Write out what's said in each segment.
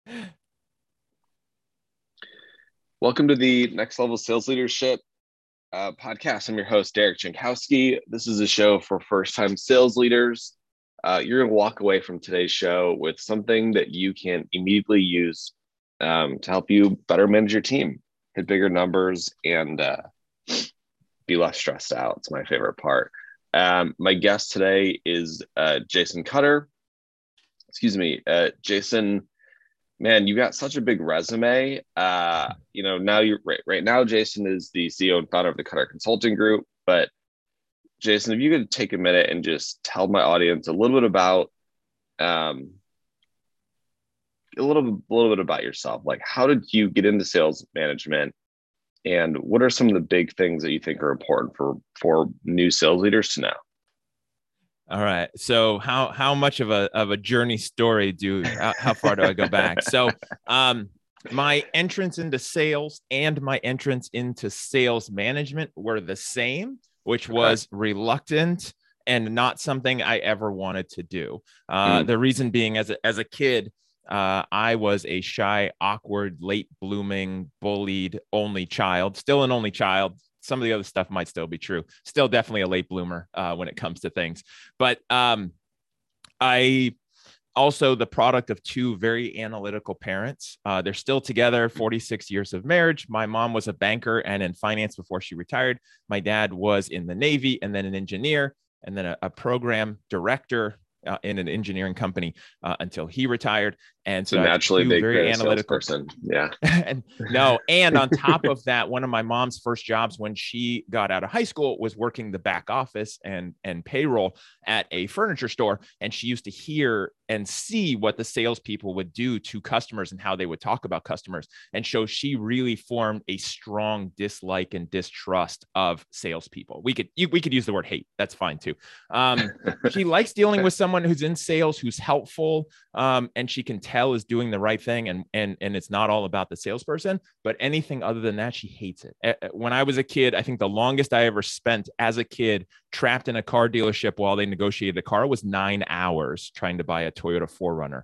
Welcome to the Next Level Sales Leadership podcast. I'm your host, Derek Jankowski. This is a show for first-time sales leaders. You're going to walk away from today's show with something that you can immediately use to help you better manage your team, hit bigger numbers, and be less stressed out. It's my favorite part. My guest today is Jason Cutter. Jason. Man, you got such a big resume. Now you're right now, Jason is the CEO and founder of the Cutter Consulting Group. But Jason, if you could take a minute and just tell my audience a little bit about yourself. Like, how did you get into sales management, and what are some of the big things that you think are important for new sales leaders to know? All right. So how much of a journey story how far do I go back? So my entrance into sales and my entrance into sales management were the same, which was reluctant and not something I ever wanted to do. The reason being, as a kid, I was a shy, awkward, late blooming, bullied only child, still an only child. Some of the other stuff might still be true. Still definitely a late bloomer when it comes to things. But I also the product of two very analytical parents. They're still together, 46 years of marriage. My mom was a banker and in finance before she retired. My dad was in the Navy and then an engineer and then a program director in an engineering company until he retired. And So so I have naturally, two they very create a analytical salesperson. Yeah. and no, and on top of that, one of my mom's first jobs when she got out of high school was working the back office and payroll at a furniture store. And she used to hear and see what the salespeople would do to customers and how they would talk about customers. And so she really formed a strong dislike and distrust of salespeople. We could use the word hate. That's fine too. She likes dealing with someone who's in sales, who's helpful, and she can tell is doing the right thing, and it's not all about the salesperson. But anything other than that, she hates it. When I was a kid, I think the longest I ever spent as a kid trapped in a car dealership while they negotiated the car was 9 hours trying to buy a Toyota 4Runner.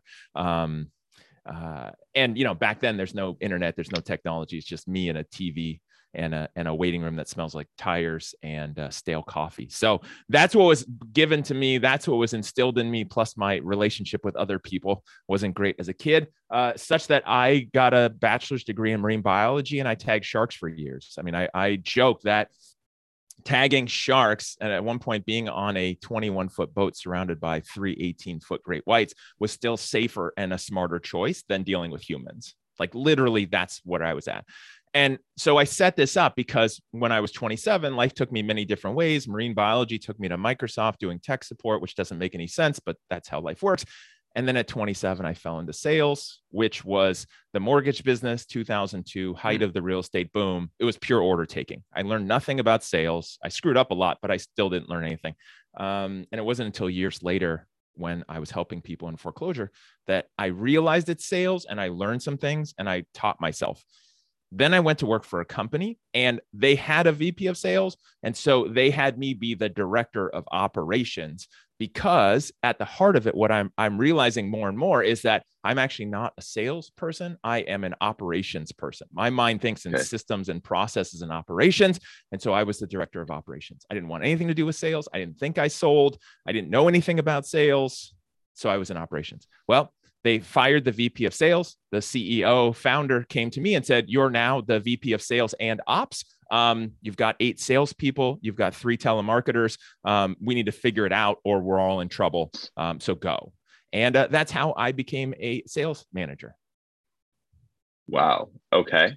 And back then there's no internet, there's no technology. It's just me and a TV and a waiting room that smells like tires and stale coffee. So that's what was given to me. That's what was instilled in me. Plus my relationship with other people wasn't great as a kid, such that I got a bachelor's degree in marine biology and I tagged sharks for years. I mean, I joke that tagging sharks and at one point being on a 21-foot boat surrounded by 3 18-foot great whites was still safer and a smarter choice than dealing with humans. Like literally, that's what I was at. And so I set this up because when I was 27, life took me many different ways. Marine biology took me to Microsoft doing tech support, which doesn't make any sense, but that's how life works. And then at 27, I fell into sales, which was the mortgage business, 2002, height of the real estate boom. It was pure order taking. I learned nothing about sales. I screwed up a lot, but I still didn't learn anything. And it wasn't until years later when I was helping people in foreclosure that I realized it's sales and I learned some things and I taught myself. Then I went to work for a company and they had a VP of sales. And so they had me be the director of operations because at the heart of it, what I'm realizing more and more is that I'm actually not a salesperson. I am an operations person. My mind thinks in systems and processes and operations. And so I was the director of operations. I didn't want anything to do with sales. I didn't think I sold. I didn't know anything about sales. So I was in operations. Well, they fired the VP of sales. The CEO founder came to me and said, "You're now the VP of sales and ops. You've got 8 salespeople. You've got 3 telemarketers. We need to figure it out or we're all in trouble. So go." And that's how I became a sales manager. Wow. Okay.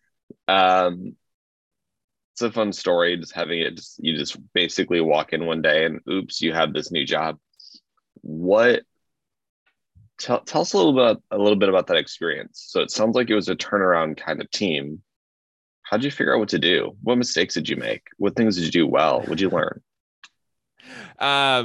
It's a fun story. Just having it, you just basically walk in one day and oops, you have this new job. What Tell us a little bit about that experience. So it sounds like it was a turnaround kind of team. How did you figure out what to do? What mistakes did you make? What things did you do well? What did you learn?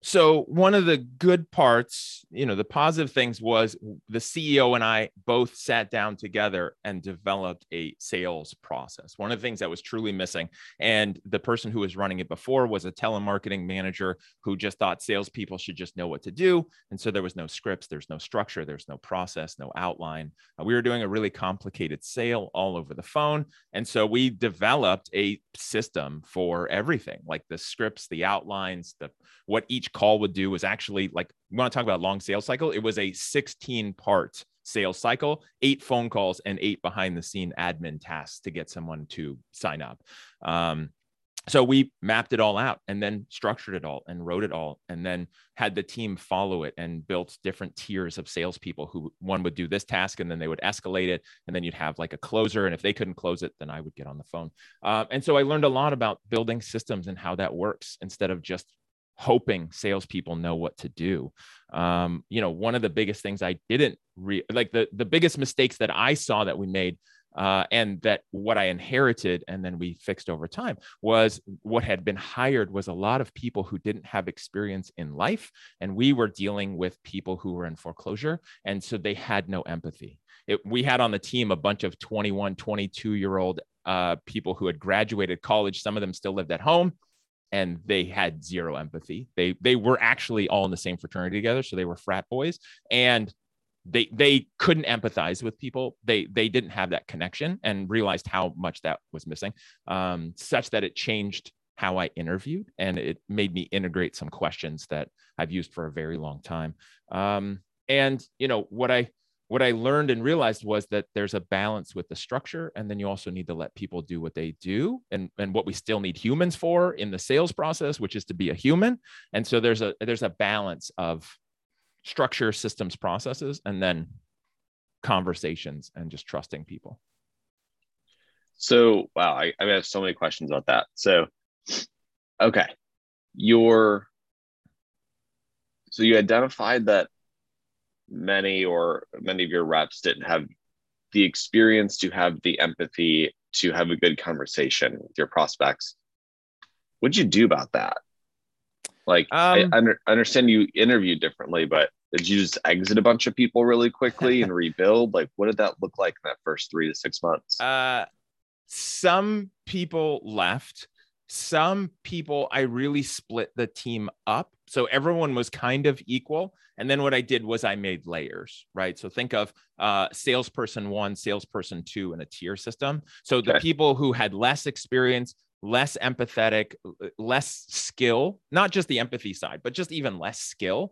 So one of the good parts, the positive things was the CEO and I both sat down together and developed a sales process. One of the things that was truly missing, and the person who was running it before was a telemarketing manager who just thought salespeople should just know what to do. And so there was no scripts, there's no structure, there's no process, no outline. We were doing a really complicated sale all over the phone. And so we developed a system for everything, like the scripts, the outlines, what each call would do was actually, like, we want to talk about long sales cycle. It was a 16-part sales cycle, 8 phone calls and 8 behind the scene admin tasks to get someone to sign up. So we mapped it all out and then structured it all and wrote it all, and then had the team follow it and built different tiers of salespeople who one would do this task and then they would escalate it. And then you'd have like a closer. And if they couldn't close it, then I would get on the phone. And so I learned a lot about building systems and how that works instead of just hoping salespeople know what to do. One of the biggest things I didn't the biggest mistakes that I saw that we made, and that what I inherited and then we fixed over time, was what had been hired was a lot of people who didn't have experience in life. And we were dealing with people who were in foreclosure. And so they had no empathy. We had on the team a bunch of 21, 22-year-old people who had graduated college. Some of them still lived at home. And they had zero empathy. They were actually all in the same fraternity together. So they were frat boys, and they couldn't empathize with people. They didn't have that connection, and realized how much that was missing, such that it changed how I interviewed, and it made me integrate some questions that I've used for a very long time. What I learned and realized was that there's a balance with the structure, and then you also need to let people do what they do, and what we still need humans for in the sales process, which is to be a human. And so there's a balance of structure, systems, processes, and then conversations and just trusting people. So, wow, I have so many questions about that. So, okay, so you identified that many of your reps didn't have the experience to have the empathy to have a good conversation with your prospects. What'd you do about that? Like, I understand you interviewed differently, but did you just exit a bunch of people really quickly and rebuild? Like, what did that look like in that first 3 to 6 months? Some people left. Some people, I really split the team up. So everyone was kind of equal. And then what I did was I made layers, right? So think of salesperson 1, salesperson 2 in a tier system. So the people who had less experience, less empathetic, less skill, not just the empathy side, but just even less skill,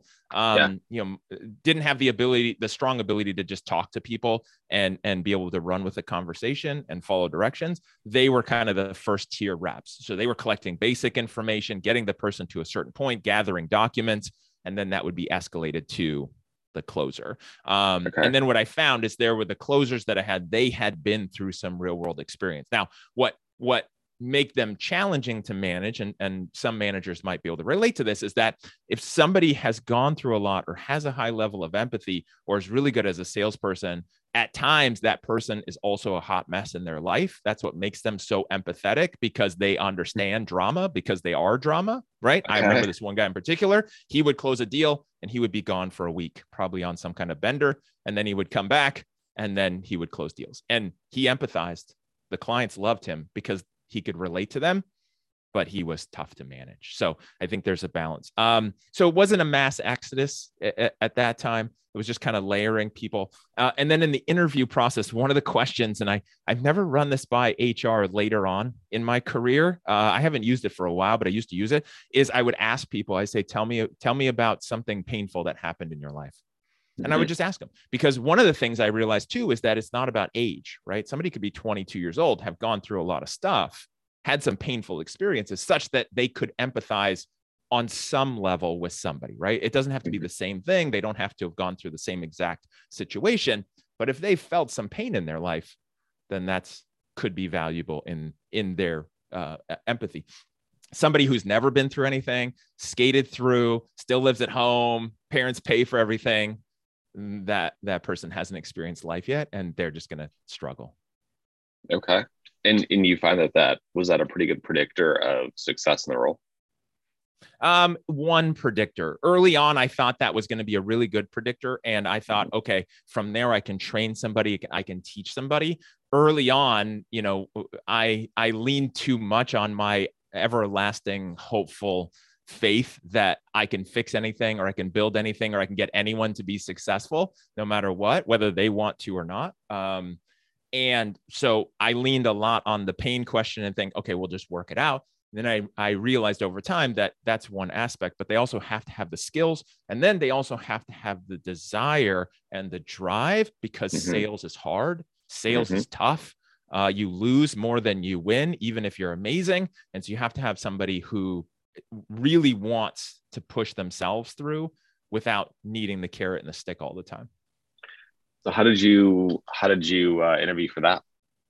didn't have the strong ability to just talk to people and be able to run with a conversation and follow directions. They were kind of the first tier reps. So they were collecting basic information, getting the person to a certain point, gathering documents, and then that would be escalated to the closer. And then what I found is there were the closers that I had, they had been through some real world experience. Now, what make them challenging to manage, and some managers might be able to relate to this, is that if somebody has gone through a lot or has a high level of empathy or is really good as a salesperson, at times that person is also a hot mess in their life. That's what makes them so empathetic, because they understand drama, because they are drama, right? I remember this one guy in particular. He would close a deal and he would be gone for a week, probably on some kind of bender. And then he would come back and then he would close deals. And he empathized. The clients loved him because he could relate to them, but he was tough to manage. So I think there's a balance. So it wasn't a mass exodus at that time. It was just kind of layering people. And then in the interview process, one of the questions, and I've never run this by HR later on in my career. I haven't used it for a while, but I used to use it, is I would ask people, I say, tell me about something painful that happened in your life. And I would just ask them, because one of the things I realized too is that it's not about age, right? Somebody could be 22 years old, have gone through a lot of stuff, had some painful experiences such that they could empathize on some level with somebody, right? It doesn't have to be the same thing. They don't have to have gone through the same exact situation, but if they felt some pain in their life, then that's could be valuable in their empathy. Somebody who's never been through anything, skated through, still lives at home, parents pay for everything, that person hasn't experienced life yet, and they're just going to struggle. Okay. And you find that was that a pretty good predictor of success in the role? One predictor. Early on, I thought that was going to be a really good predictor. And I thought, okay, from there, I can train somebody, I can teach somebody. Early on, I leaned too much on my everlasting, hopeful faith that I can fix anything, or I can build anything, or I can get anyone to be successful no matter what, whether they want to or not. And so I leaned a lot on the pain question and think, okay, we'll just work it out. And then I realized over time that that's one aspect, but they also have to have the skills. And then they also have to have the desire and the drive, because sales is hard. Sales is tough. You lose more than you win, even if you're amazing. And so you have to have somebody who really wants to push themselves through without needing the carrot and the stick all the time. So how did you interview for that?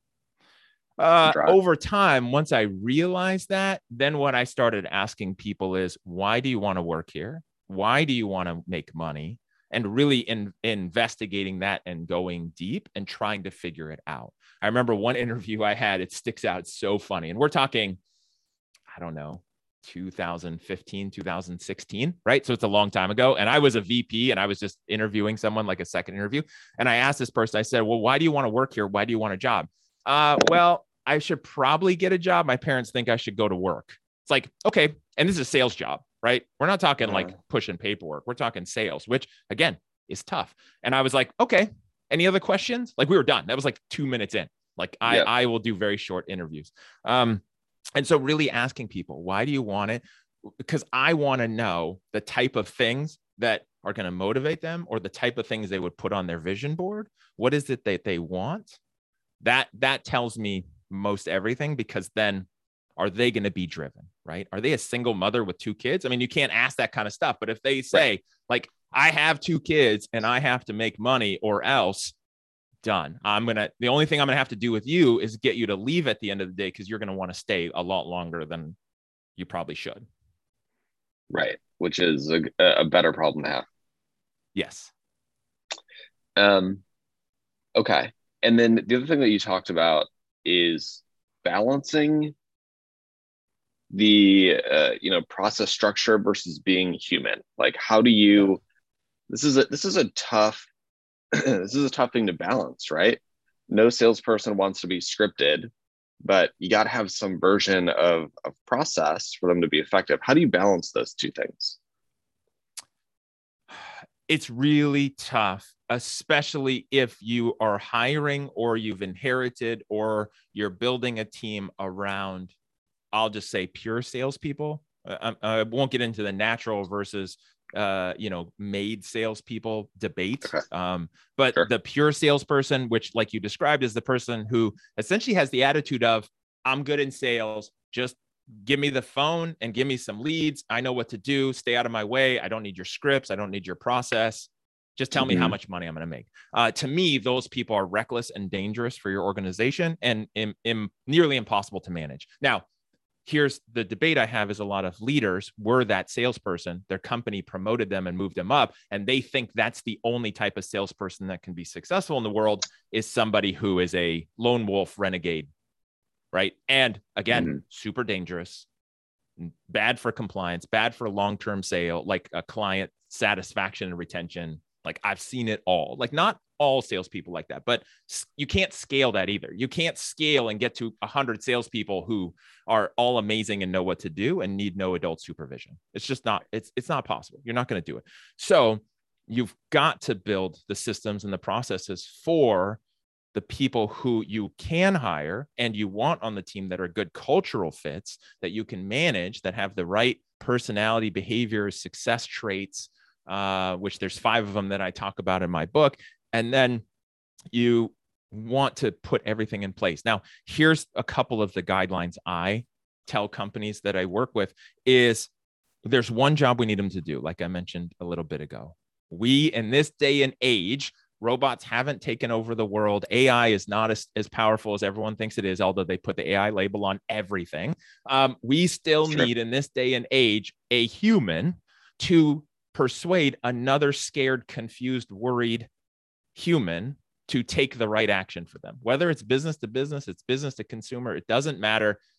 Over time, once I realized that, then what I started asking people is, why do you want to work here? Why do you want to make money? And really investigating that and going deep and trying to figure it out. I remember one interview I had, it sticks out. It's so funny. And we're talking, I don't know, 2015, 2016, right? So it's a long time ago. And I was a VP and I was just interviewing someone, like a second interview. And I asked this person, I said, well, why do you want to work here? Why do you want a job? Well, I should probably get a job. My parents think I should go to work. It's like, okay. And this is a sales job, right? We're not talking like pushing paperwork. We're talking sales, which again is tough. And I was like, okay, any other questions? Like, we were done. That was like 2 minutes in. Like I will do very short interviews. And so really asking people, why do you want it? Because I want to know the type of things that are going to motivate them, or the type of things they would put on their vision board. What is it that they want? That tells me most everything, because then are they going to be driven, right? Are they a single mother with 2 kids? I mean, you can't ask that kind of stuff, but if they say like, I have 2 kids and I have to make money or else, done. The only thing I'm going to have to do with you is get you to leave at the end of the day, because you're going to want to stay a lot longer than you probably should. Right. Which is a better problem to have. Yes. Okay. And then the other thing that you talked about is balancing the process structure versus being human. Like, how do you? This is a tough this is a tough thing to balance, right? No salesperson wants to be scripted, but you got to have some version of process for them to be effective. How do you balance those two things? It's really tough, especially if you are hiring, or you've inherited, or you're building a team around, I'll just say, pure salespeople. I won't get into the natural versus made salespeople debate. Okay. But sure. The pure salesperson, which, like you described, is the person who essentially has the attitude of, I'm good in sales, just give me the phone and give me some leads. I know what to do. Stay out of my way. I don't need your scripts. I don't need your process. Just tell me how much money I'm going to make. To me, those people are reckless and dangerous for your organization, and nearly impossible to manage. Now, here's the debate I have: is a lot of leaders were that salesperson. Their company promoted them and moved them up, and they think that's the only type of salesperson that can be successful in the world, is somebody who is a lone wolf renegade, right? And again, super dangerous, bad for compliance, bad for long-term sale, like a client satisfaction and retention. Like, I've seen it all. Like, not all salespeople like that, but you can't scale that either. You can't scale and get to 100 salespeople who are all amazing and know what to do and need no adult supervision. It's just not, it's not possible. You're not going to do it. So you've got to build the systems and the processes for the people who you can hire and you want on the team, that are good cultural fits, that you can manage, that have the right personality, behaviors, success traits, which there's 5 of them that I talk about in my book. And then you want to put everything in place. Now, here's a couple of the guidelines I tell companies that I work with: is there's one job we need them to do. Like I mentioned a little bit ago, we, in this day and age, robots haven't taken over the world. AI is not as powerful as everyone thinks it is, although they put the AI label on everything. We still need, in this day and age, a human to persuade another scared, confused, worried human to take the right action for them. Whether it's business to business, it's business to consumer, it doesn't matter.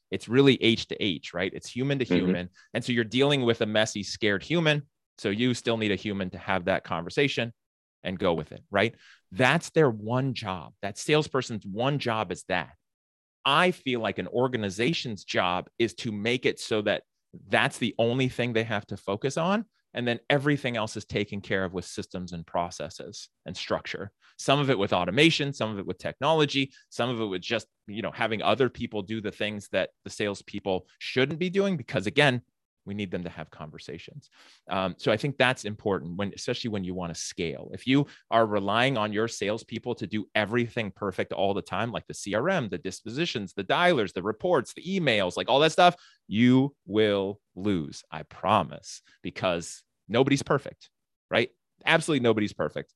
It's really H to H, right? It's human to human. And so you're dealing with a messy, scared human. So you still need a human to have that conversation and go with it, right? That's their one job. That salesperson's one job is that. I feel like an organization's job is to make it so that that's the only thing they have to focus on. And then everything else is taken care of with systems and processes and structure. Some of it with automation, some of it with technology, some of it with just, having other people do the things that the salespeople shouldn't be doing, because again, we need them to have conversations. So I think that's important, especially when you want to scale. If you are relying on your salespeople to do everything perfect all the time, like the CRM, the dispositions, the dialers, the reports, the emails, like all that stuff, you will lose, I promise, because nobody's perfect, right? Absolutely nobody's perfect.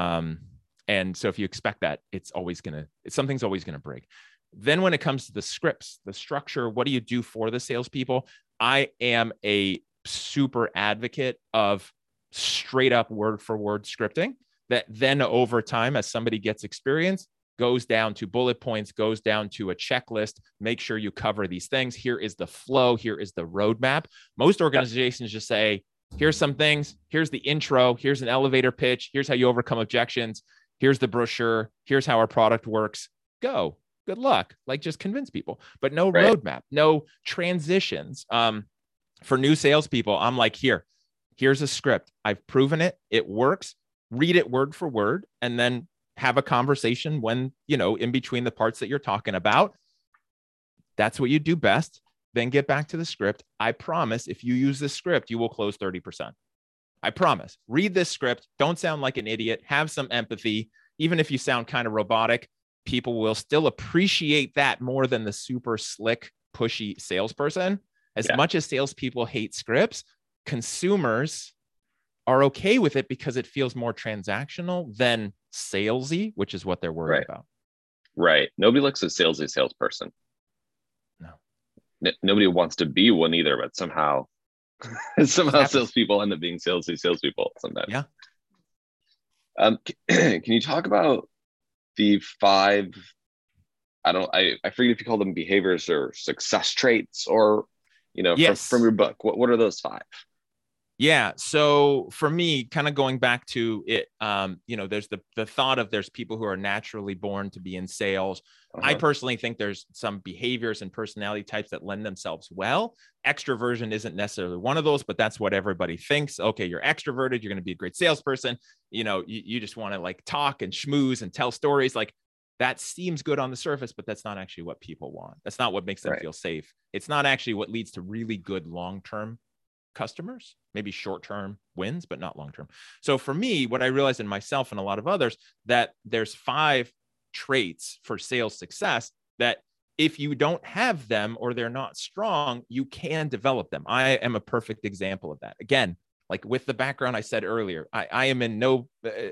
And so if you expect that, something's always going to break. Then when it comes to the scripts, the structure, what do you do for the salespeople? I am a super advocate of straight up word for word scripting that then over time, as somebody gets experience, goes down to bullet points, goes down to a checklist. Make sure you cover these things. Here is the flow. Here is the roadmap. Most organizations just say, here's some things. Here's the intro. Here's an elevator pitch. Here's how you overcome objections. Here's the brochure. Here's how our product works. Go. Good luck. Like, just convince people, but no roadmap, no transitions. For new salespeople, I'm like, here's a script. I've proven it. It works. Read it word for word, and then have a conversation when, in between the parts that you're talking about. That's what you do best. Then get back to the script. I promise if you use this script, you will close 30%. I promise. Read this script. Don't sound like an idiot. Have some empathy. Even if you sound kind of robotic, people will still appreciate that more than the super slick, pushy salesperson. As much as salespeople hate scripts, consumers are okay with it because it feels more transactional than salesy, which is what they're worried about. Right. Nobody likes a salesy salesperson. No. Nobody wants to be one either, but somehow salespeople end up being salesy salespeople sometimes. Yeah. Can you talk about the 5, I forget if you call them behaviors or success traits, or, from your book, what are those 5? Yeah. So for me, kind of going back to it, there's the thought of there's people who are naturally born to be in sales. I personally think there's some behaviors and personality types that lend themselves well. Extroversion isn't necessarily one of those, but that's what everybody thinks. Okay, you're extroverted, you're going to be a great salesperson. You just want to like talk and schmooze and tell stories. Like, that seems good on the surface, but that's not actually what people want. That's not what makes them feel safe. It's not actually what leads to really good long-term customers, maybe short-term wins, but not long-term. So for me, what I realized in myself and a lot of others, that there's 5 traits for sales success that if you don't have them or they're not strong, you can develop them. I am a perfect example of that. Again, like with the background I said earlier, I am in no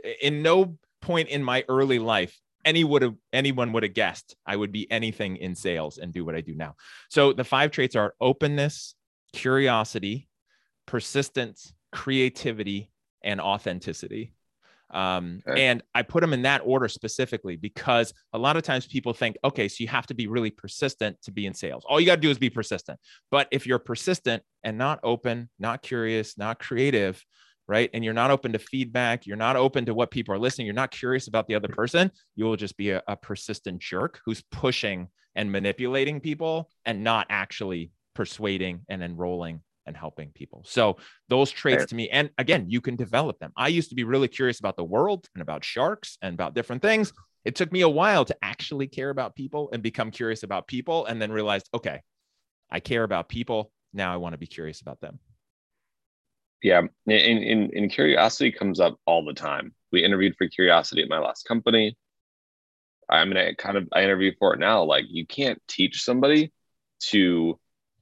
point in my early life anyone would have guessed I would be anything in sales and do what I do now. So the 5 traits are openness, curiosity, persistence, creativity, and authenticity. And I put them in that order specifically because a lot of times people think, okay, so you have to be really persistent to be in sales. All you got to do is be persistent. But if you're persistent and not open, not curious, not creative, right, and you're not open to feedback, you're not open to what people are listening, you're not curious about the other person, you will just be a persistent jerk who's pushing and manipulating people and not actually persuading and enrolling and helping people. So those traits to me, and again, you can develop them. I used to be really curious about the world and about sharks and about different things. It took me a while to actually care about people and become curious about people, and then realized, okay, I care about people. Now I want to be curious about them. Yeah. And curiosity comes up all the time. We interviewed for curiosity at my last company. I interview for it now. Like, you can't teach somebody to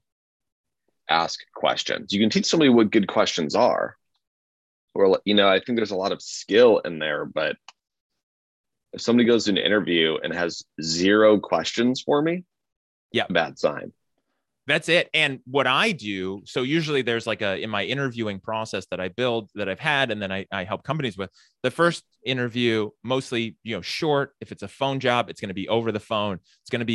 ask questions. You can teach somebody what good questions are, or, I think there's a lot of skill in there, but if somebody goes to an interview and has 0 questions for me, bad sign. That's it. And what I do, so usually there's like in my interviewing process that I build that I've had, and then I help companies with. The first interview, mostly, short. If it's a phone job, it's going to be over the phone. It's going to be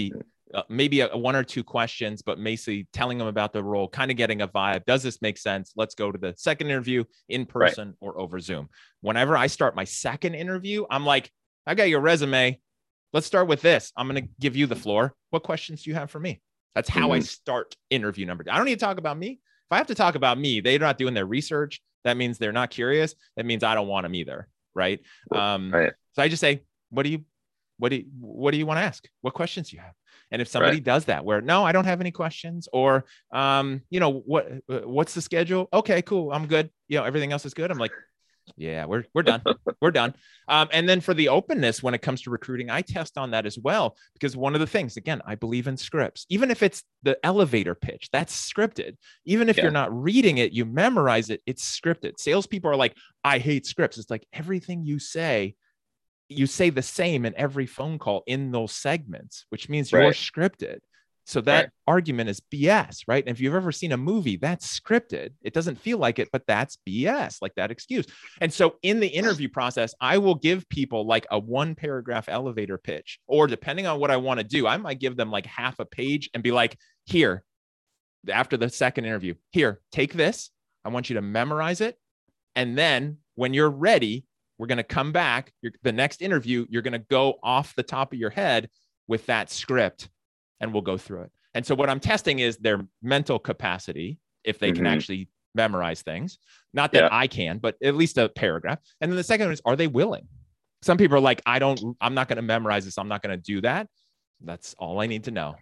maybe one or two questions, but basically telling them about the role, kind of getting a vibe. Does this make sense? Let's go to the second interview in person or over Zoom. Whenever I start my second interview, I'm like, I got your resume. Let's start with this. I'm going to give you the floor. What questions do you have for me? That's how I start interview number 2. I don't need to talk about me. If I have to talk about me, they're not doing their research. That means they're not curious. That means I don't want them either. Right. So I just say, what do you want to ask? What questions do you have? And if somebody does that, where no, I don't have any questions, or what's the schedule? Okay, cool, I'm good. Everything else is good. I'm like, yeah, we're done. We're done. And then for the openness, when it comes to recruiting, I test on that as well, because one of the things, again, I believe in scripts. Even if it's the elevator pitch, that's scripted. Even if you're not reading it, you memorize it, it's scripted. Salespeople are like, I hate scripts. It's like everything you say the same in every phone call in those segments, which means you're scripted. So that argument is BS, right? And if you've ever seen a movie, that's scripted. It doesn't feel like it, but that's BS, like that excuse. And so in the interview process, I will give people like a 1-paragraph elevator pitch, or depending on what I want to do, I might give them like half a page and be like, here, after the second interview, here, take this. I want you to memorize it. And then when you're ready, we're going to come back. The next interview, you're going to go off the top of your head with that script, and we'll go through it. And so what I'm testing is their mental capacity, if they can actually memorize things. Not that I can, but at least a paragraph. And then the second one is, are they willing? Some people are like, I'm not going to memorize this. I'm not going to do that. That's all I need to know.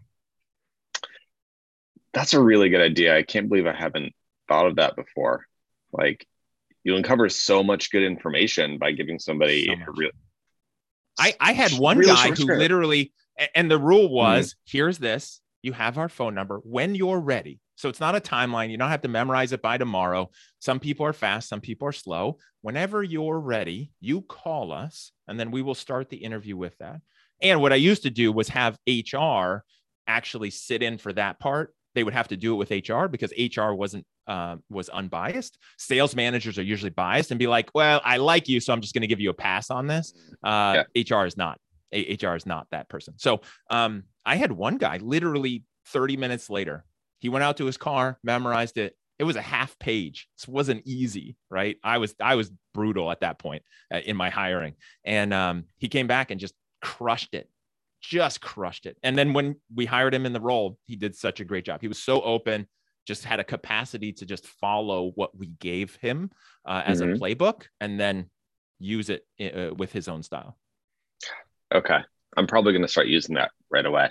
That's a really good idea. I can't believe I haven't thought of that before. Like, you uncover so much good information by giving somebody a real. I had one guy who literally, and the rule was, here's this, you have our phone number when you're ready. So it's not a timeline. You don't have to memorize it by tomorrow. Some people are fast, some people are slow. Whenever you're ready, you call us, and then we will start the interview with that. And what I used to do was have HR actually sit in for that part. They would have to do it with HR because HR was unbiased. Sales managers are usually biased and be like, well, I like you, so I'm just going to give you a pass on this. HR is not. HR is not that person. So I had one guy literally 30 minutes later, he went out to his car, memorized it. It was a half page. This wasn't easy, right? I was brutal at that point in my hiring. And he came back and just crushed it. And then when we hired him in the role, he did such a great job. He was so open, just had a capacity to just follow what we gave him as a playbook, and then use it with his own style. Okay. I'm probably going to start using that right away.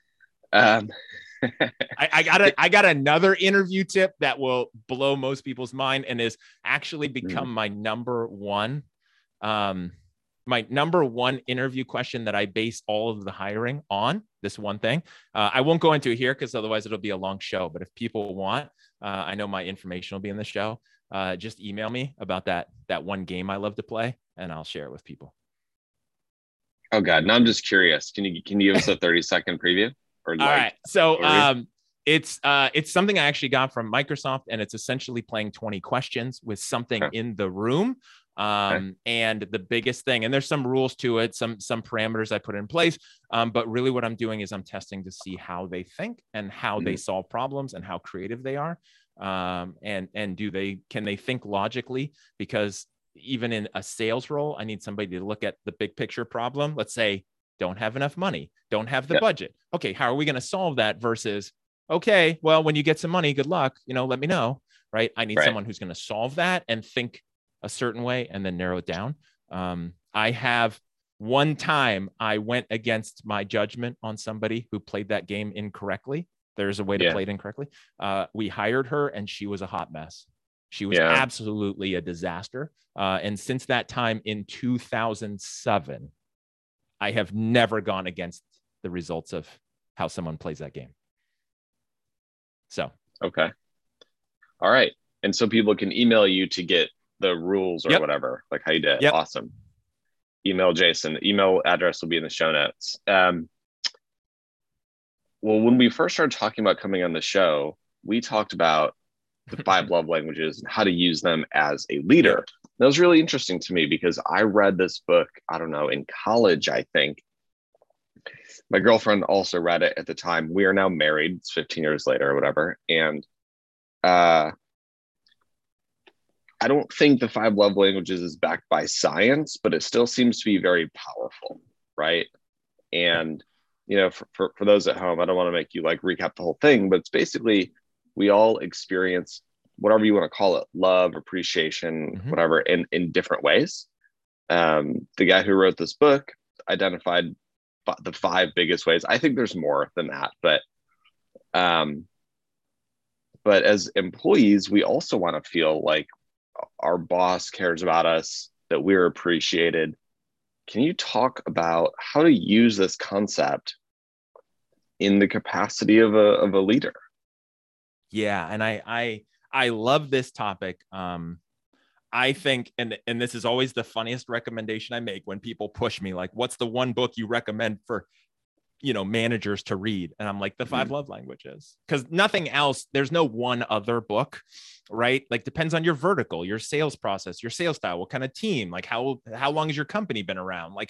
I got another interview tip that will blow most people's mind and is actually become my number one. My number one interview question that I base all of the hiring on, this one thing. I won't go into it here because otherwise it'll be a long show. But if people want, I know my information will be in the show. Just email me about that one game I love to play, and I'll share it with people. Oh God, now I'm just curious. Can you give us a 30-second preview? Or all right. So it's something I actually got from Microsoft, and it's essentially playing 20 questions with something in the room. And the biggest thing, and there's some rules to it, some parameters I put in place. But really what I'm doing is I'm testing to see how they think and how they solve problems and how creative they are. And can they think logically? Because even in a sales role, I need somebody to look at the big picture problem. Let's say, don't have enough money, don't have the budget. Okay, how are we going to solve that versus, okay, well, when you get some money, good luck, let me know, right? I need someone who's going to solve that and think a certain way and then narrow it down. I have one time I went against my judgment on somebody who played that game incorrectly. There's a way to play it incorrectly. We hired her and she was a hot mess. She was absolutely a disaster. And since that time in 2007, I have never gone against the results of how someone plays that game. So. Okay. All right. And so people can email you to get the rules or whatever, like how you did. Awesome. Email Jason. The email address will be in the show notes. Well, when we first started talking about coming on the show, we talked about the 5 love languages and how to use them as a leader. That was really interesting to me because I read this book, I don't know, in college, I think. My girlfriend also read it at the time. We are now married. It's 15 years later or whatever. And uh, I don't think the five love languages is backed by science, but it still seems to be very powerful, right? And for those at home, I don't want to make you like recap the whole thing, but it's basically we all experience whatever you want to call it, love, appreciation, whatever, in different ways. The guy who wrote this book identified the five biggest ways. I think there's more than that, but as employees, we also want to feel like our boss cares about us, that we're appreciated. Can you talk about how to use this concept in the capacity of a leader? Yeah, and I love this topic. I think, and this is always the funniest recommendation I make when people push me, like, what's the one book you recommend for, managers to read? And I'm like, the five love languages, because nothing else, there's no one other book, right? Like, depends on your vertical, your sales process, your sales style, what kind of team, like how long has your company been around? Like,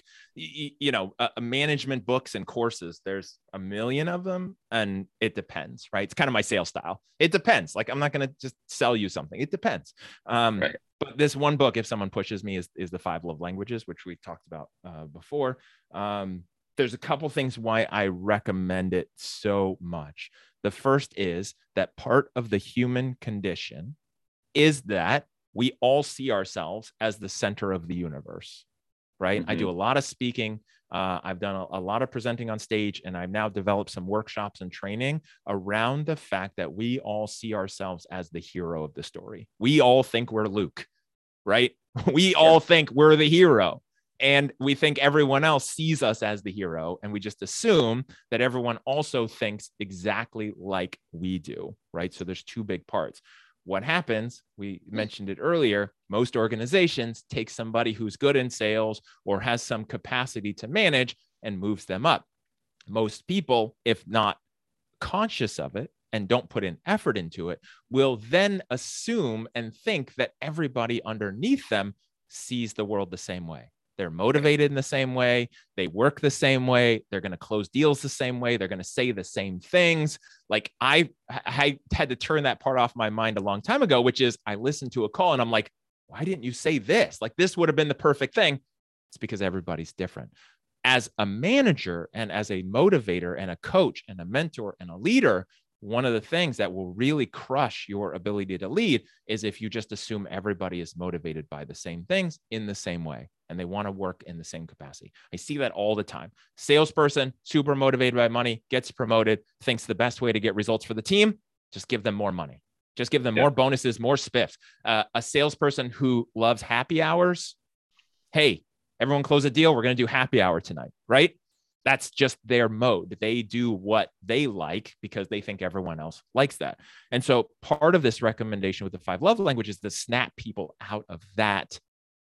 management books and courses, there's a million of them, and it depends, right? It's kind of my sales style. It depends. Like, I'm not going to just sell you something. It depends. Right. But this one book, if someone pushes me, is the five love languages, which we talked about before. There's a couple things why I recommend it so much. The first is that part of the human condition is that we all see ourselves as the center of the universe, right? I do a lot of speaking. I've done a lot of presenting on stage, and I've now developed some workshops and training around the fact that we all see ourselves as the hero of the story. We all think we're Luke, right? We all think we're the hero. And we think everyone else sees us as the hero, and we just assume that everyone also thinks exactly like we do, right? So there's two big parts. What happens, we mentioned it earlier, most organizations take somebody who's good in sales or has some capacity to manage and moves them up. Most people, if not conscious of it and don't put in effort into it, will then assume and think that everybody underneath them sees the world the same way. They're motivated in the same way. They work the same way. They're going to close deals the same way. They're going to say the same things. Like, I had to turn that part off my mind a long time ago, which is I listened to a call and I'm like, why didn't you say this? Like, this would have been the perfect thing. It's because everybody's different. As a manager and as a motivator and a coach and a mentor and a leader, one of the things that will really crush your ability to lead is if you just assume everybody is motivated by the same things in the same way, and they want to work in the same capacity. I see that all the time. Salesperson, super motivated by money, gets promoted, thinks the best way to get results for the team, just give them more money. Just give them more bonuses, more spiffs. A salesperson who loves happy hours, hey, everyone close a deal. We're going to do happy hour tonight, right? That's just their mode. They do what they like because they think everyone else likes that. And so part of this recommendation with the five love languages is to snap people out of that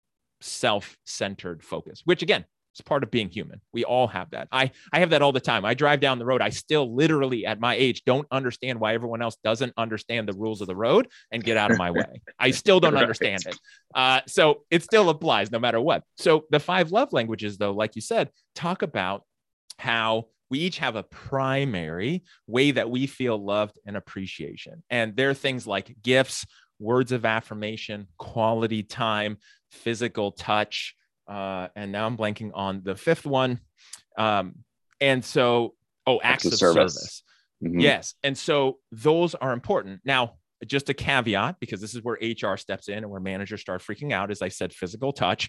self-centered focus, which again, is part of being human. We all have that. I have that all the time. I drive down the road. I still literally at my age don't understand why everyone else doesn't understand the rules of the road and get out of my way. I still don't understand it. So it still applies no matter what. So the five love languages, though, like you said, talk about how we each have a primary way that we feel loved and appreciation. And there are things like gifts, words of affirmation, quality time, physical touch. And now I'm blanking on the fifth one. And so, acts of service. Yes. And so those are important. Now, just a caveat, because this is where HR steps in and where managers start freaking out, as I said, physical touch,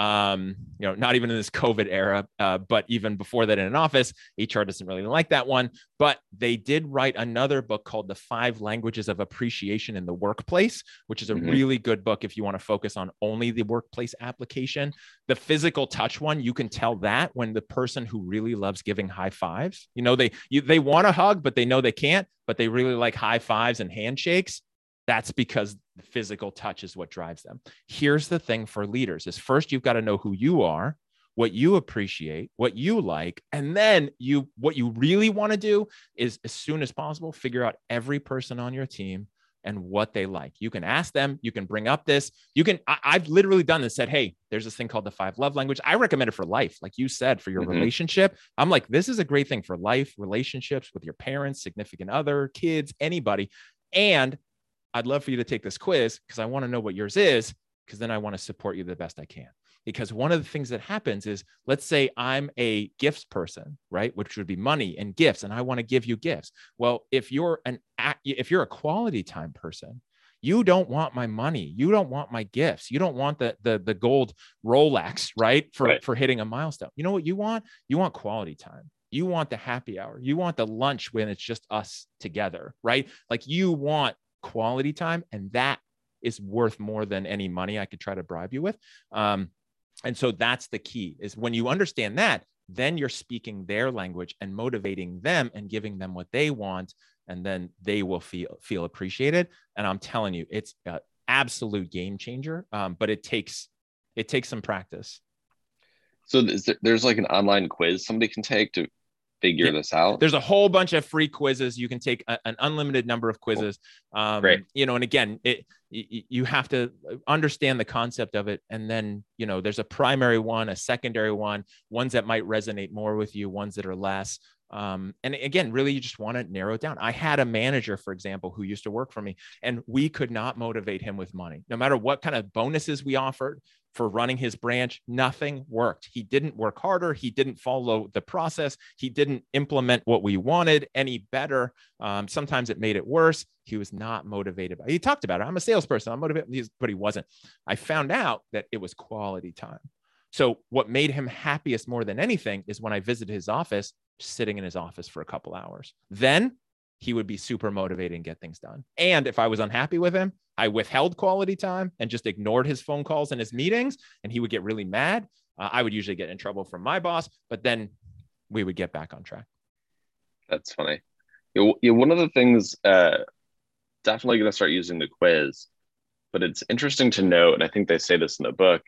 not even in this COVID era, but even before that in an office, HR doesn't really like that one. But they did write another book called The Five Languages of Appreciation in the Workplace, which is a really good book if you want to focus on only the workplace application. The physical touch one, you can tell that when the person who really loves giving high fives, they want a hug, but they know they can't, but they really like high fives and handshakes. That's because the physical touch is what drives them. Here's the thing for leaders is first, you've got to know who you are, what you appreciate, what you like. And then what you really want to do is as soon as possible, figure out every person on your team and what they like. You can ask them, you can bring up this, I've literally done this, said, hey, there's this thing called the 5 love language. I recommend it for life. Like you said, for your relationship. I'm like, this is a great thing for life, relationships with your parents, significant other, kids, anybody. And I'd love for you to take this quiz because I want to know what yours is, because then I want to support you the best I can. Because one of the things that happens is, let's say I'm a gifts person, right? Which would be money and gifts, and I want to give you gifts. Well, if you're a quality time person, you don't want my money. You don't want my gifts. You don't want the gold Rolex, right? For hitting a milestone. You know what you want? You want quality time. You want the happy hour. You want the lunch when it's just us together, right? Like you want quality time, and that is worth more than any money I could try to bribe you with. And so that's the key, is when you understand that, then you're speaking their language and motivating them and giving them what they want. And then they will feel appreciated. And I'm telling you, it's an absolute game changer. But it takes some practice. So there's like an online quiz somebody can take to figure this out. There's a whole bunch of free quizzes. You can take an unlimited number of quizzes. Great. And again, you have to understand the concept of it. And then, there's a primary one, a secondary one, ones that might resonate more with you, ones that are less. And again, really, you just want to narrow it down. I had a manager, for example, who used to work for me, and we could not motivate him with money. No matter what kind of bonuses we offered for running his branch, nothing worked. He didn't work harder. He didn't follow the process. He didn't implement what we wanted any better. Sometimes it made it worse. He was not motivated. He talked about it. I'm a salesperson. I'm motivated, but he wasn't. I found out that it was quality time. So what made him happiest more than anything is when I visited his office, sitting in his office for a couple hours. Then he would be super motivated and get things done. And if I was unhappy with him, I withheld quality time and just ignored his phone calls and his meetings, and he would get really mad. I would usually get in trouble from my boss, but then we would get back on track. That's funny. One of the things, definitely going to start using the quiz, but it's interesting to note, and I think they say this in the book,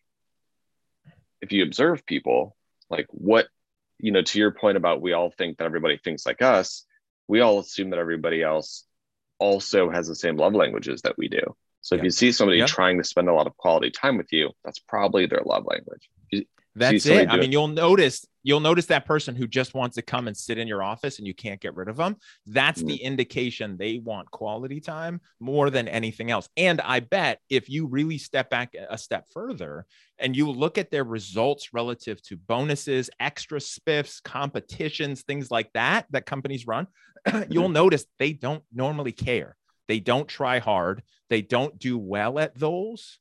if you observe people, like what, to your point about we all think that everybody thinks like us, we all assume that everybody else also has the same love languages that we do. So if you see somebody trying to spend a lot of quality time with you, that's probably their love language. That's it. I mean, you'll notice that person who just wants to come and sit in your office and you can't get rid of them. That's the indication they want quality time more than anything else. And I bet if you really step back a step further and you look at their results relative to bonuses, extra spiffs, competitions, things like that companies run, you'll notice they don't normally care. They don't try hard. They don't do well at those.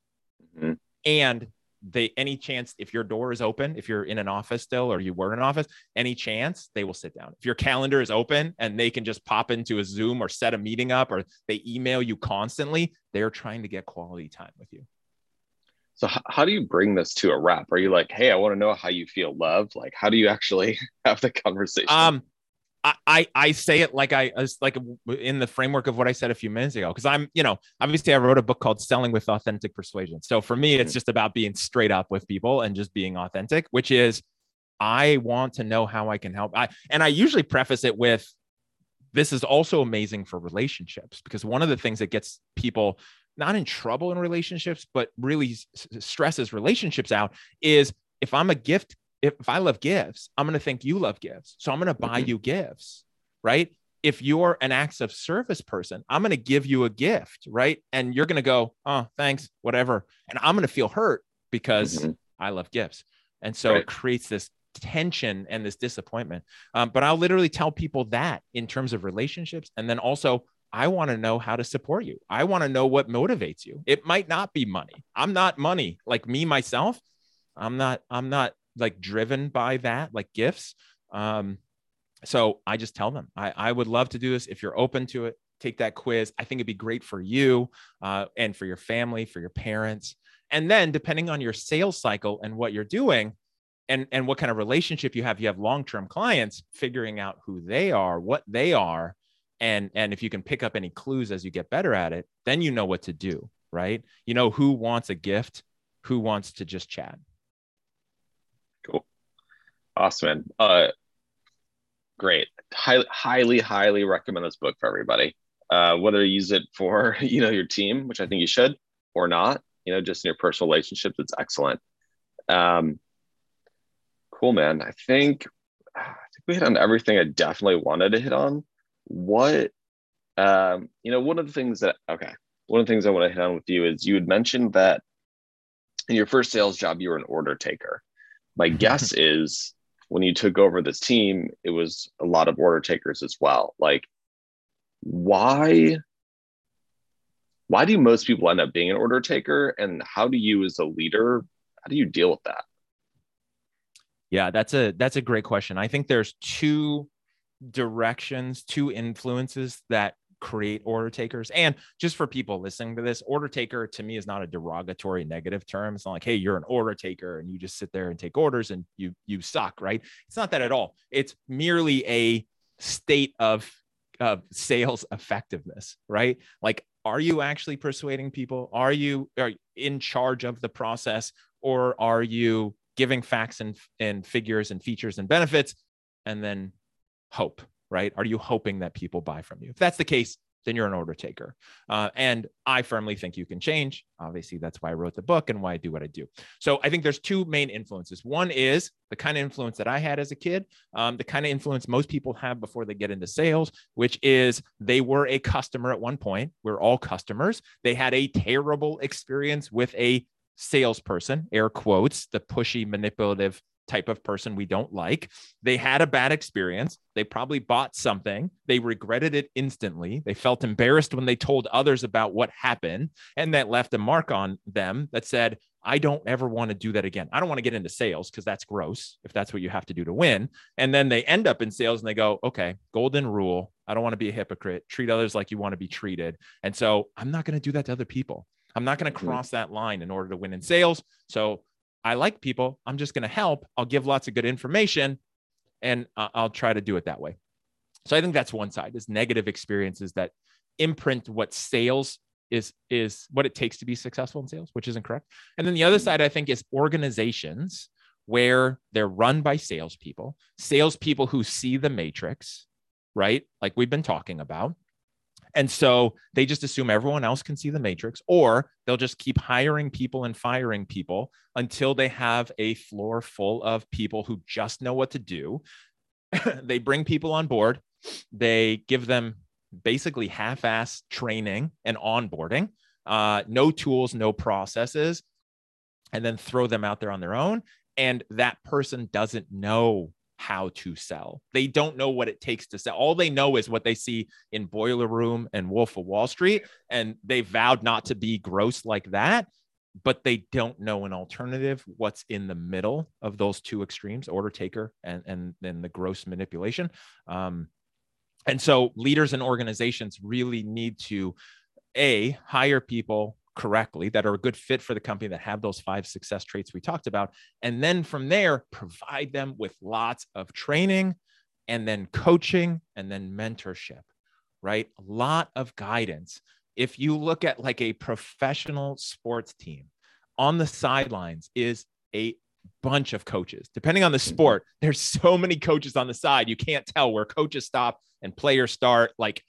And any chance, if your door is open, if you're in an office still, or you were in an office, any chance they will sit down. If your calendar is open and they can just pop into a Zoom or set a meeting up, or they email you constantly, they're trying to get quality time with you. So how do you bring this to a rep? Are you like, hey, I want to know how you feel loved? Like, how do you actually have the conversation? I say it like in the framework of what I said a few minutes ago, because obviously I wrote a book called Selling with Authentic Persuasion. So for me, it's just about being straight up with people and just being authentic, which is, I want to know how I can help. And I usually preface it with, this is also amazing for relationships, because one of the things that gets people not in trouble in relationships, but really stresses relationships out is, if I'm a gift, if I love gifts, I'm going to think you love gifts. So I'm going to buy you gifts, right? If you're an acts of service person, I'm going to give you a gift, right? And you're going to go, oh, thanks, whatever. And I'm going to feel hurt because I love gifts. And so it creates this tension and this disappointment. But I'll literally tell people that in terms of relationships. And then also, I want to know how to support you. I want to know what motivates you. It might not be money. I'm not money. Like me, myself, I'm not like driven by that, like gifts. So I just tell them, I would love to do this. If you're open to it, take that quiz. I think it'd be great for you and for your family, for your parents. And then depending on your sales cycle and what you're doing and what kind of relationship you have long-term clients, figuring out who they are, what they are. And if you can pick up any clues as you get better at it, then you know what to do, right? You know who wants a gift, who wants to just chat. Cool. Awesome, man. Great. Highly recommend this book for everybody. whether you use it for, your team, which I think you should, or not, just in your personal relationships, it's excellent. Um, cool, man. I think we hit on everything I definitely wanted to hit on. What, one of the things I want to hit on with you is you had mentioned that in your first sales job, you were an order taker. My guess is when you took over this team, it was a lot of order takers as well. Like, why do most people end up being an order taker, and how do you as a leader, how do you deal with that? Yeah, that's a great question. I think there's two directions, two influences that create order takers. And just for people listening to this, order taker to me is not a derogatory negative term. It's not like, hey, you're an order taker and you just sit there and take orders and you suck, right? It's not that at all. It's merely a state of sales effectiveness, right? Like, are you actually persuading people? Are you in charge of the process, or are you giving facts and figures and features and benefits and then hope, right? Are you hoping that people buy from you? If that's the case, then you're an order taker. And I firmly think you can change. Obviously, that's why I wrote the book and why I do what I do. So I think there's two main influences. One is the kind of influence that I had as a kid, the kind of influence most people have before they get into sales, which is they were a customer at one point. We're all customers. They had a terrible experience with a salesperson, air quotes, the pushy, manipulative type of person we don't like. They had a bad experience. They probably bought something. They regretted it instantly. They felt embarrassed when they told others about what happened, and that left a mark on them that said, I don't ever want to do that again. I don't want to get into sales because that's gross if that's what you have to do to win. And then they end up in sales and they go, okay, golden rule. I don't want to be a hypocrite. Treat others like you want to be treated. And so I'm not going to do that to other people. I'm not going to cross that line in order to win in sales. So I like people. I'm just going to help. I'll give lots of good information and I'll try to do it that way. So I think that's one side, is negative experiences that imprint what sales is what it takes to be successful in sales, which isn't correct. And then the other side, I think, is organizations where they're run by salespeople who see the matrix, right? Like we've been talking about. And so they just assume everyone else can see the matrix, or they'll just keep hiring people and firing people until they have a floor full of people who just know what to do. They bring people on board. They give them basically half-ass training and onboarding, no tools, no processes, and then throw them out there on their own. And that person doesn't know how to sell. They don't know what it takes to sell. All they know is what they see in Boiler Room and Wolf of Wall Street. And they vowed not to be gross like that, but they don't know an alternative, what's in the middle of those two extremes, order taker and then the gross manipulation. And so leaders and organizations really need to hire people correctly that are a good fit for the company, that have those 5 success traits we talked about. And then from there, provide them with lots of training and then coaching and then mentorship, right? A lot of guidance. If you look at like a professional sports team, on the sidelines is a bunch of coaches. Depending on the sport, there's so many coaches on the side. You can't tell where coaches stop and players start. Like,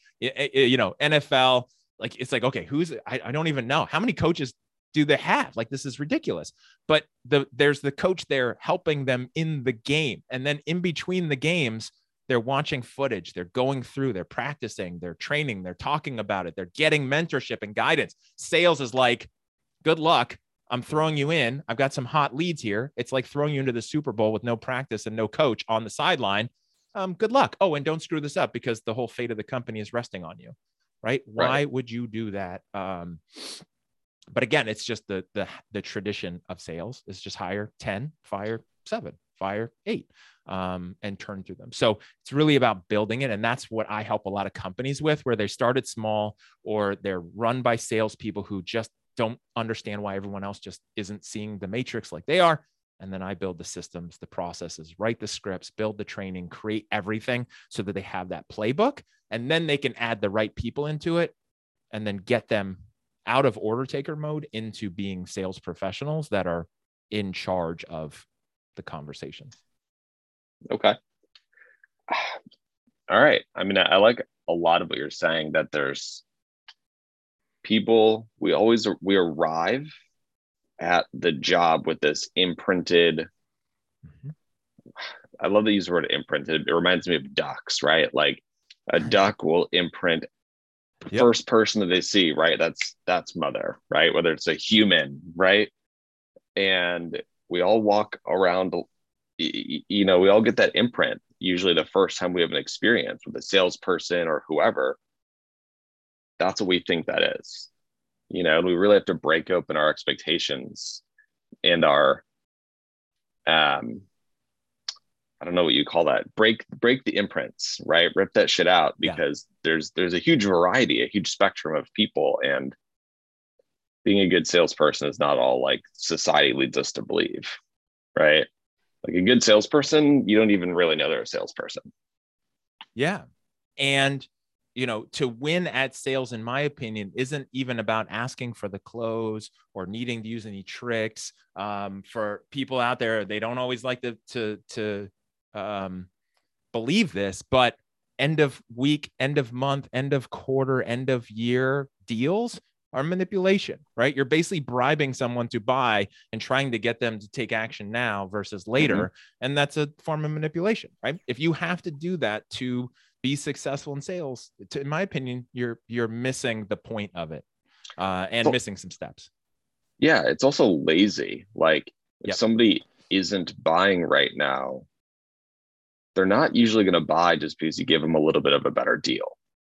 NFL, like, it's like, okay, I don't even know how many coaches do they have? Like, this is ridiculous. But there's the coach there helping them in the game. And then in between the games, they're watching footage, they're going through, they're practicing, they're training, they're talking about it, they're getting mentorship and guidance. Sales is like, good luck. I'm throwing you in. I've got some hot leads here. It's like throwing you into the Super Bowl with no practice and no coach on the sideline. Good luck. Oh, and don't screw this up because the whole fate of the company is resting on you. Right? Why would you do that? But again, it's just the tradition of sales is just hire 10, fire 7, fire 8, and turn through them. So it's really about building it. And that's what I help a lot of companies with, where they started small or they're run by salespeople who just don't understand why everyone else just isn't seeing the matrix like they are. And then I build the systems, the processes, write the scripts, build the training, create everything so that they have that playbook. And then they can add the right people into it and then get them out of order taker mode into being sales professionals that are in charge of the conversations. Okay. All right. I mean, I like a lot of what you're saying, that there's people, we arrive at the job with this imprinted, I love to use the word imprinted. It reminds me of ducks, right? Like a duck will imprint first person that they see, right? That's mother, right? Whether it's a human, right? And we all walk around, we all get that imprint usually the first time we have an experience with a salesperson or whoever. That's what we think that is, and we really have to break open our expectations and our I don't know what you call that. Break the imprints, right? Rip that shit out, because there's a huge variety, a huge spectrum of people, and being a good salesperson is not all like society leads us to believe, right? Like a good salesperson, you don't even really know they're a salesperson. Yeah. And, to win at sales, in my opinion, isn't even about asking for the close or needing to use any tricks. For people out there, they don't always like to believe this, but end of week, end of month, end of quarter, end of year deals are manipulation, right? You're basically bribing someone to buy and trying to get them to take action now versus later. Mm-hmm. And that's a form of manipulation, right? If you have to do that to be successful in sales, in my opinion, you're missing the point of it, and missing some steps. Yeah, it's also lazy. Like if somebody isn't buying right now, they're not usually going to buy just because you give them a little bit of a better deal.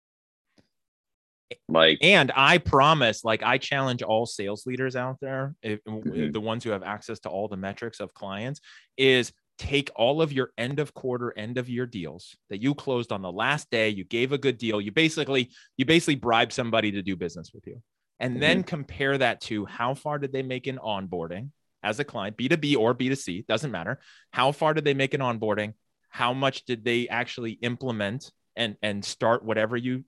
And I promise, I challenge all sales leaders out there, the ones who have access to all the metrics of clients, is take all of your end of quarter, end of year deals that you closed on the last day. You gave a good deal. You basically bribed somebody to do business with you, and then compare that to how far did they make in onboarding as a client, B2B or B2C, doesn't matter. How far did they make in onboarding? How much did they actually implement and start whatever you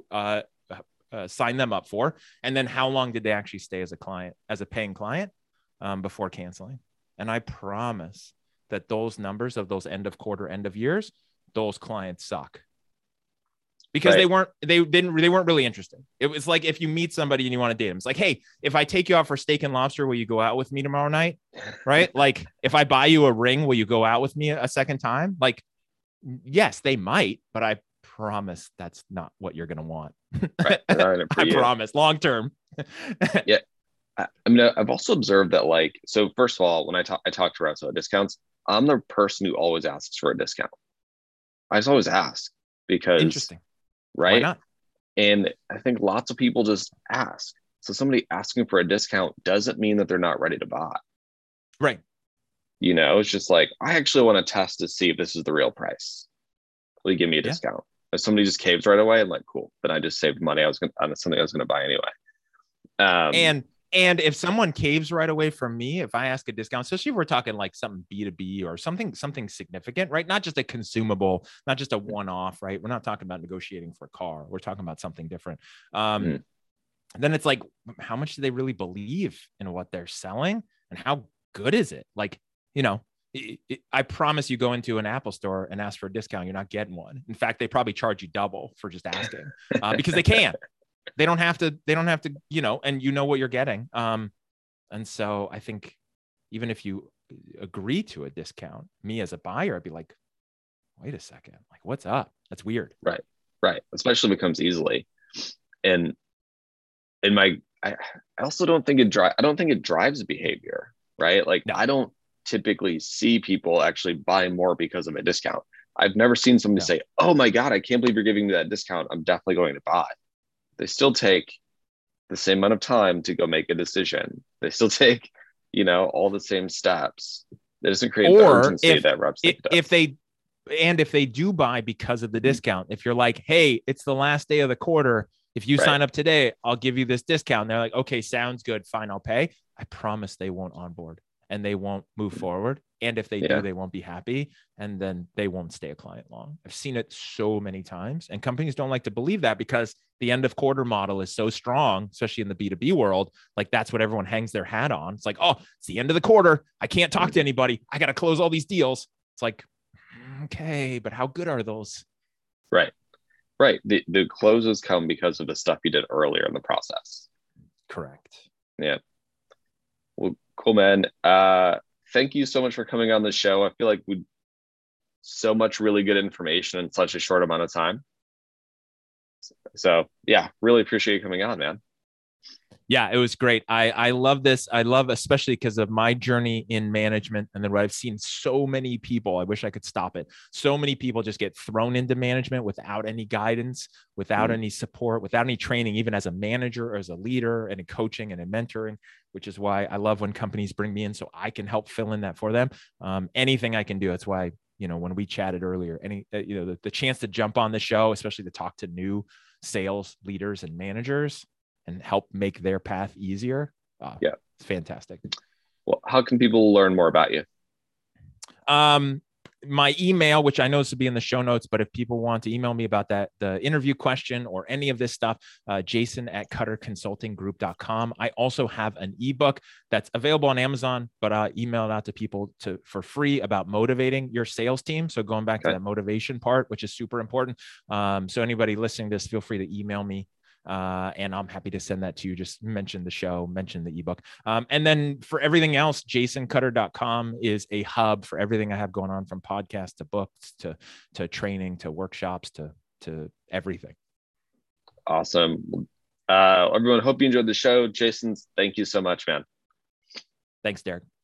sign them up for? And then how long did they actually stay as a client, as a paying client, before canceling? And I promise that those numbers of those end of quarter, end of years, those clients suck, because they weren't really interested. It was like if you meet somebody and you want to date them, it's like, hey, if I take you out for steak and lobster, will you go out with me tomorrow night? Right? Like if I buy you a ring, will you go out with me a second time? Like, yes, they might, but I promise that's not what you're going to want. Right. I promise, long term. Yeah. I mean, I've also observed that, so first of all, when I talk to reps about discounts, I'm the person who always asks for a discount. I just always ask because, interesting, right? Why not? And I think lots of people just ask. So somebody asking for a discount doesn't mean that they're not ready to buy. Right. It's just like, I actually want to test to see if this is the real price. Will you give me a discount? If somebody just caves right away, I'm like, cool. Then I just saved money. On something I was going to buy anyway. And if someone caves right away from me, if I ask a discount, especially if we're talking like something B2B or something significant, right? Not just a consumable, not just a one-off, right? We're not talking about negotiating for a car. We're talking about something different. Then it's like, how much do they really believe in what they're selling, and how good is it? Like, I promise you, go into an Apple store and ask for a discount, you're not getting one. In fact, they probably charge you double for just asking, because they can. They don't have to, and you know what you're getting. And so I think even if you agree to a discount, me as a buyer, I'd be like, wait a second, like, what's up? That's weird. Right. Especially if it comes easily. And I also don't think it drives behavior, right? Like, no. I don't typically see people actually buy more because of a discount. I've never seen somebody say, oh my God, I can't believe you're giving me that discount. I'm definitely going to buy. They still take the same amount of time to go make a decision. They still take, all the same steps. It doesn't create the urgency that reps think does. If they do buy because of the discount, if you're like, hey, it's the last day of the quarter, if you sign up today, I'll give you this discount. And they're like, okay, sounds good. Fine, I'll pay. I promise they won't onboard and they won't move forward. And if they do, they won't be happy, and then they won't stay a client long. I've seen it so many times, and companies don't like to believe that because the end of quarter model is so strong, especially in the B2B world. Like, that's what everyone hangs their hat on. It's like, oh, it's the end of the quarter. I can't talk to anybody. I got to close all these deals. It's like, okay, but how good are those? Right. Right. The closes come because of the stuff you did earlier in the process. Correct. Yeah. Well, cool, man. Thank you so much for coming on the show. I feel like we so much really good information in such a short amount of time. So yeah, really appreciate you coming on, man. Yeah, it was great. I love this. I love, especially because of my journey in management, and then what I've seen so many people. I wish I could stop it. So many people just get thrown into management without any guidance, without any support, without any training, even as a manager, or as a leader, and in coaching and in mentoring. Which is why I love when companies bring me in so I can help fill in that for them. Anything I can do. That's why, when we chatted earlier, the chance to jump on the show, especially to talk to new sales leaders and managers and help make their path easier. Yeah. It's fantastic. Well, how can people learn more about you? My email, which I know is to be in the show notes, but if people want to email me about that, the interview question or any of this stuff, jason@cutterconsultinggroup.com. I also have an ebook that's available on Amazon, but I email it out to people for free about motivating your sales team. So going back to that motivation part, which is super important. So anybody listening to this, feel free to email me. And I'm happy to send that to you. Just mention the show, mention the ebook. And then for everything else, jasoncutter.com is a hub for everything I have going on, from podcasts to books to training to workshops to everything. Awesome. Everyone, hope you enjoyed the show. Jason, thank you so much, man. Thanks, Derek.